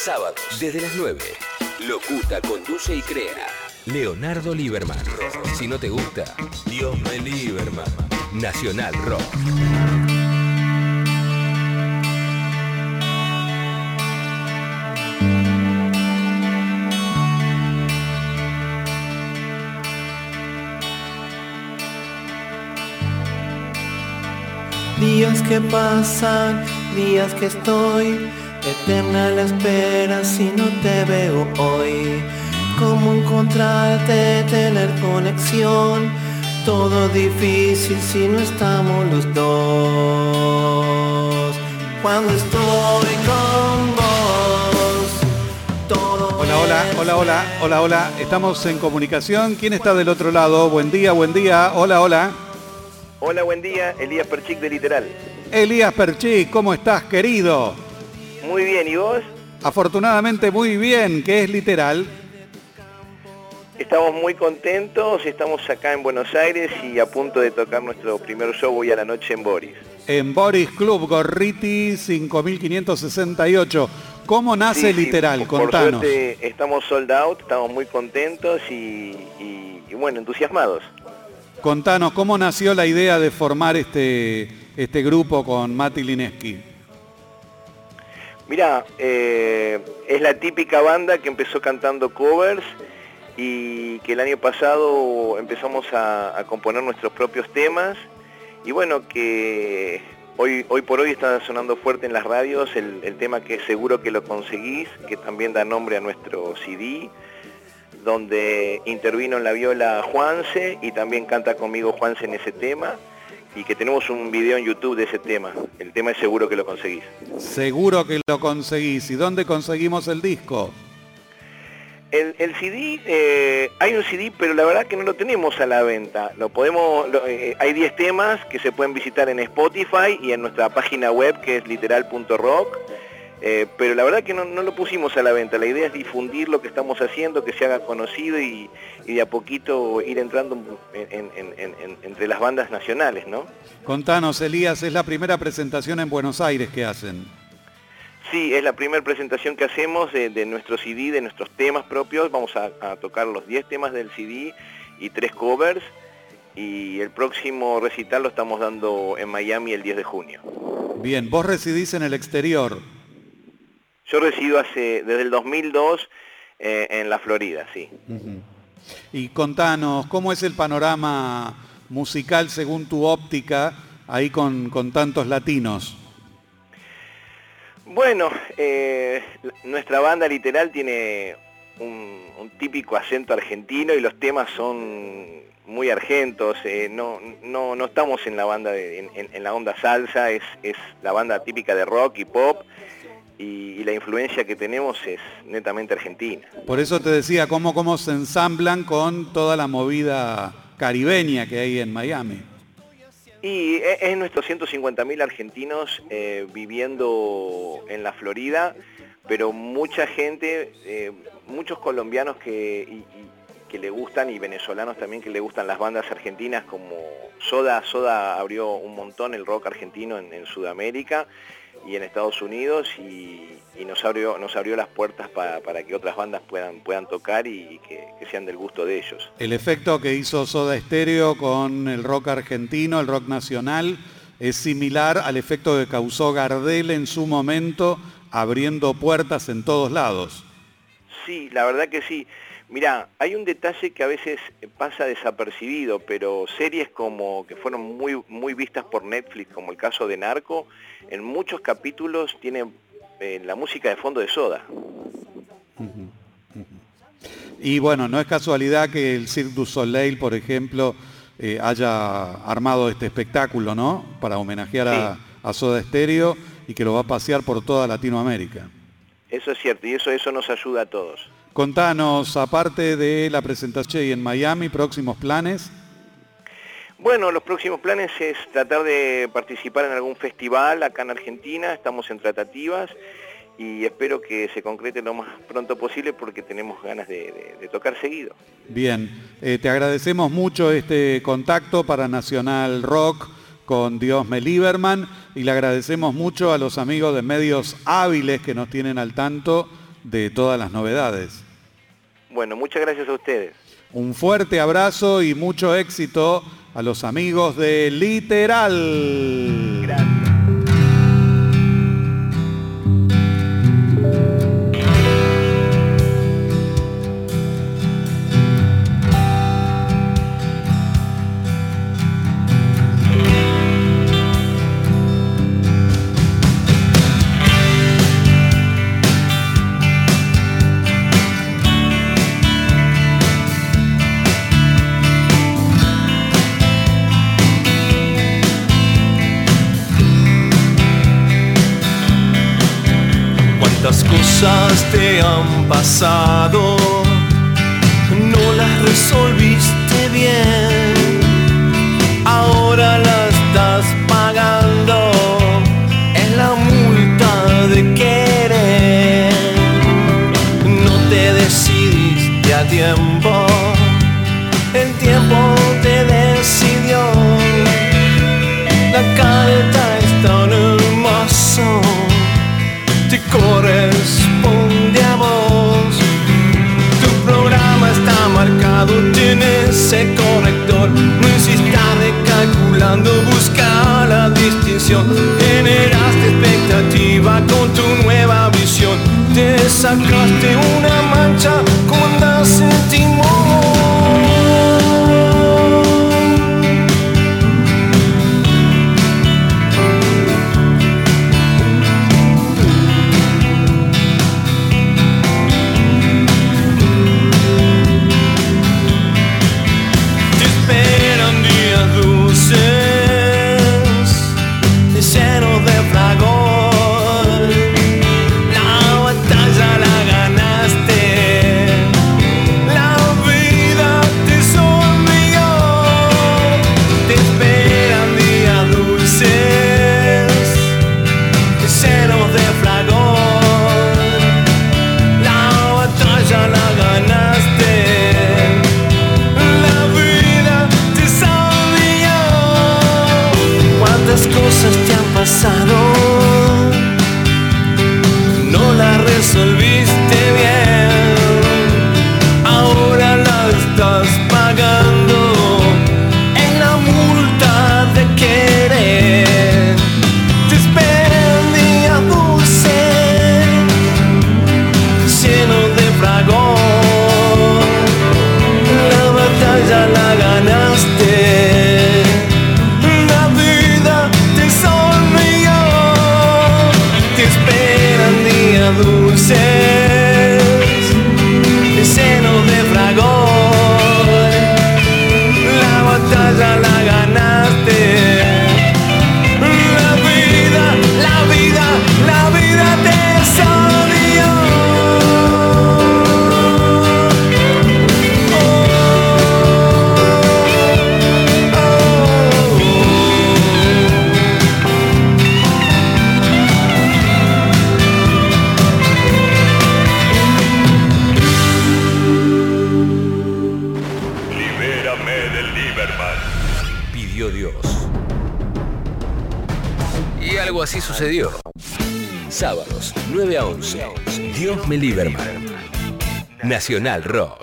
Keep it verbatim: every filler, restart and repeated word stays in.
Sábados, desde las nueve. Locuta, conduce y crea Leonardo Lieberman. Si no te gusta, Dios me Lieberman. Nacional Rock. Días que pasan, días que estoy eterna la espera si no te veo hoy. ¿Cómo encontrarte, tener conexión? Todo difícil si no estamos los dos. Cuando estoy con vos, todo. Hola, hola, hola, hola, hola, hola. Estamos en comunicación. ¿Quién está del otro lado? Buen día, buen día. Hola, hola. Hola, buen día. Elías Perchic de Literal. Elías Perchic, ¿cómo estás, querido? Muy bien, ¿y vos? Afortunadamente muy bien. ¿Qué es Literal? Estamos muy contentos, estamos acá en Buenos Aires y a punto de tocar nuestro primer show hoy a la noche en Boris. En Boris Club, Gorriti cinco mil quinientos sesenta y ocho. ¿Cómo nace sí, Literal? Sí, contanos. Por suerte estamos sold out, estamos muy contentos y, y, y bueno, entusiasmados. Contanos, ¿cómo nació la idea de formar este, este grupo con Mati Lineski? Mirá, eh, es la típica banda que empezó cantando covers y que el año pasado empezamos a, a componer nuestros propios temas y bueno, que hoy, hoy por hoy está sonando fuerte en las radios el, el tema que seguro que lo conseguís, que también da nombre a nuestro C D, donde intervino en la viola Juanse y también canta conmigo Juanse en ese tema y que tenemos un video en YouTube de ese tema. El tema es Seguro que lo conseguís. Seguro que lo conseguís. ¿Y dónde conseguimos el disco? El, el C D, eh, hay un C D, pero la verdad que no lo tenemos a la venta. Lo podemos, lo, eh, hay diez temas que se pueden visitar en Spotify y en nuestra página web que es literal punto rock. Eh, pero la verdad que no, no lo pusimos a la venta. La idea es difundir lo que estamos haciendo, que se haga conocido y, y de a poquito ir entrando en, en, en, en, entre las bandas nacionales, ¿no? Contanos, Elías, es la primera presentación en Buenos Aires que hacen. Sí, es la primera presentación que hacemos de, de nuestro C D, de nuestros temas propios. Vamos a, a tocar los diez temas del C D y tres covers. Y el próximo recital lo estamos dando en Miami el diez de junio. Bien, vos residís en el exterior. Yo resido hace, desde el dos mil dos eh, en la Florida, sí. Uh-huh. Y contanos, ¿cómo es el panorama musical según tu óptica ahí con, con tantos latinos? Bueno, eh, nuestra banda Literal tiene un, un típico acento argentino y los temas son muy argentos. Eh, no, no, no estamos en la banda de, en, en la onda salsa, es, es la banda típica de rock y pop. Y, y la influencia que tenemos es netamente argentina. Por eso te decía, ¿cómo, cómo se ensamblan con toda la movida caribeña que hay en Miami? Y es, es nuestros ciento cincuenta mil argentinos eh, viviendo en la Florida, pero mucha gente, eh, muchos colombianos que, y, y, que le gustan y venezolanos también que le gustan las bandas argentinas como Soda. Soda abrió un montón el rock argentino en, en Sudamérica y en Estados Unidos y, y nos abrió nos abrió las puertas para, para que otras bandas puedan puedan tocar y, y que, que sean del gusto de ellos. El efecto que hizo Soda Stereo con el rock argentino, el rock nacional, es similar al efecto que causó Gardel en su momento, abriendo puertas en todos lados. Sí, la verdad que sí. Mirá, hay un detalle que a veces pasa desapercibido, pero series como que fueron muy, muy vistas por Netflix, como el caso de Narco, en muchos capítulos tiene eh, la música de fondo de Soda. Uh-huh. Uh-huh. Y bueno, no es casualidad que el Cirque du Soleil, por ejemplo, eh, haya armado este espectáculo, ¿no? Para homenajear sí. a, a Soda Stereo y que lo va a pasear por toda Latinoamérica. Eso es cierto, y eso, eso nos ayuda a todos. Contanos, aparte de la presentación en Miami, próximos planes. Bueno, los próximos planes es tratar de participar en algún festival acá en Argentina, estamos en tratativas y espero que se concrete lo más pronto posible porque tenemos ganas de, de, de tocar seguido. Bien, eh, te agradecemos mucho este contacto para Nacional Rock con Dios me Lieberman y le agradecemos mucho a los amigos de Medios Hábiles que nos tienen al tanto de todas las novedades. Bueno, muchas gracias a ustedes. Un fuerte abrazo y mucho éxito a los amigos de Literal. Gracias. Cuántas cosas te han pasado, no las resolviste bien, ahora las estás pagando, es la multa de querer. No te decidiste a tiempo, el tiempo te decidió, la carta es tan hermosa, te corresponde a vos. Tu programa está marcado, tienes el corrector. No hiciste tarde calculando, busca la distinción. Generaste expectativa con tu nueva visión. Te sacaste una mancha con andas en timón. No la resolviste bien, ahora la estás pagando en la multa de querer. Te espera un día dulce, lleno de fragor, la batalla la ganaste. Dulces, lleno de fragor, la batalla la ganaste. La vida, la vida, la vida te sonrió. Oh, oh, oh. Dios. Y algo así sucedió. Sábados, nueve a once. Dios me Lieberman. Nacional Rock.